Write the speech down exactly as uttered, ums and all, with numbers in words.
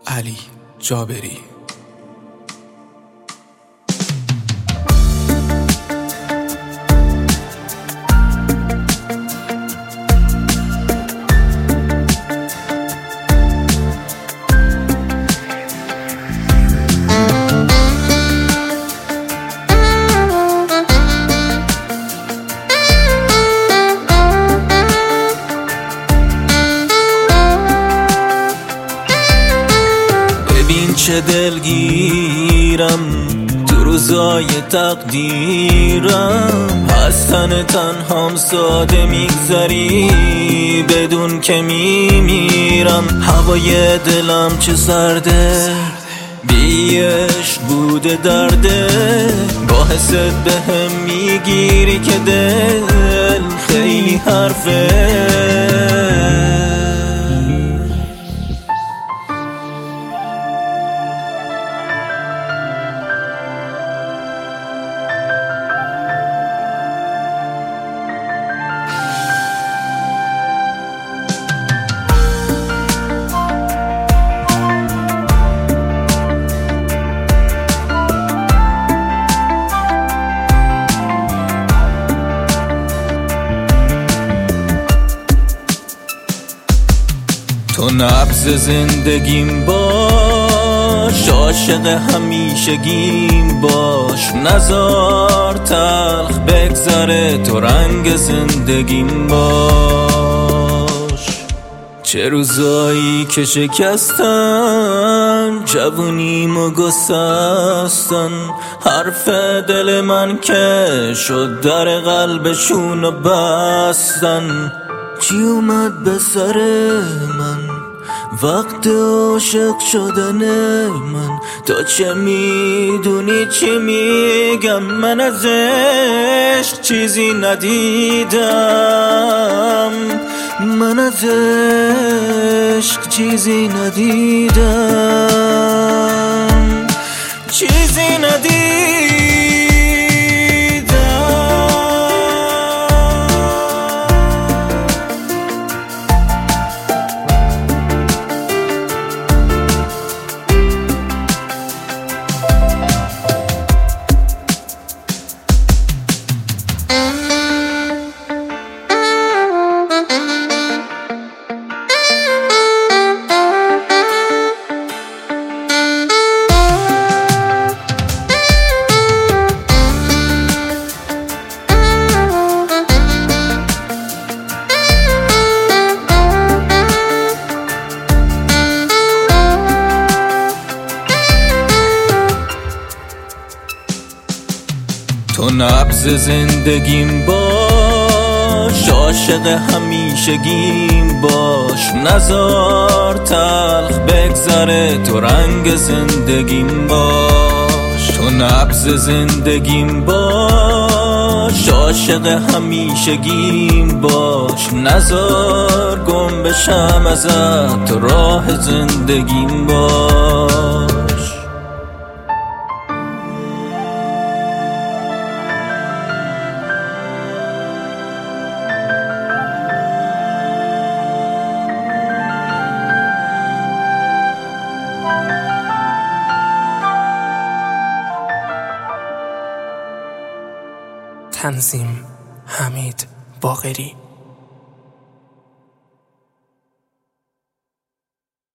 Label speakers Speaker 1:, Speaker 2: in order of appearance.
Speaker 1: علی جابری.
Speaker 2: چه دلگیرم تو روزای تقدیرم، از تن تنهام ساده میگذری بدون که میمیرم. هوای دلم چه سرده، بیش بوده درده، با حست به هم میگیری که دل خیلی حرفه. تو نبض زندگیم باش، عاشق همیشگیم باش، نزار تلخ بگذره تو رنگ زندگیم باش. چه روزایی که شکستن جوونیمو گسستن، حرف دل من که شد در قلبشونو بستن. چی اومد به سر من وقت عاشق شدن من؟ تا چه میدونی چی میگم؟ من از عشق چیزی ندیدم، من از عشق چیزی ندیدم، چیزی ندیدم. تو نبض زندگیم باش، عاشق همیشگیم باش، نزار تلخ بگذره تو رنگ زندگیم باش. تو نبض زندگیم باش، عاشق همیشگیم باش، نزار گم بشم ازت تو راه زندگیم باش.
Speaker 1: تنظیم حمید باقری.